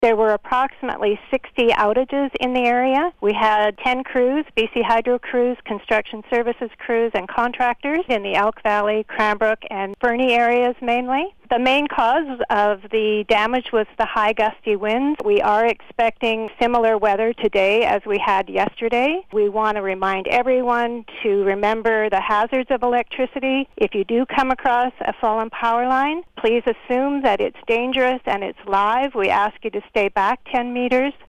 There were approximately 60 outages in the area. We had 10 crews, BC Hydro crews, construction services crews, and contractors in the Elk Valley, Cranbrook, and Fernie areas mainly. The main cause of the damage was the high gusty winds. We are expecting similar weather today as we had yesterday. We want to remind everyone to remember the hazards of electricity. If you do come across a fallen power line, please assume that it's dangerous and it's live. We ask you to stay back 10 meters.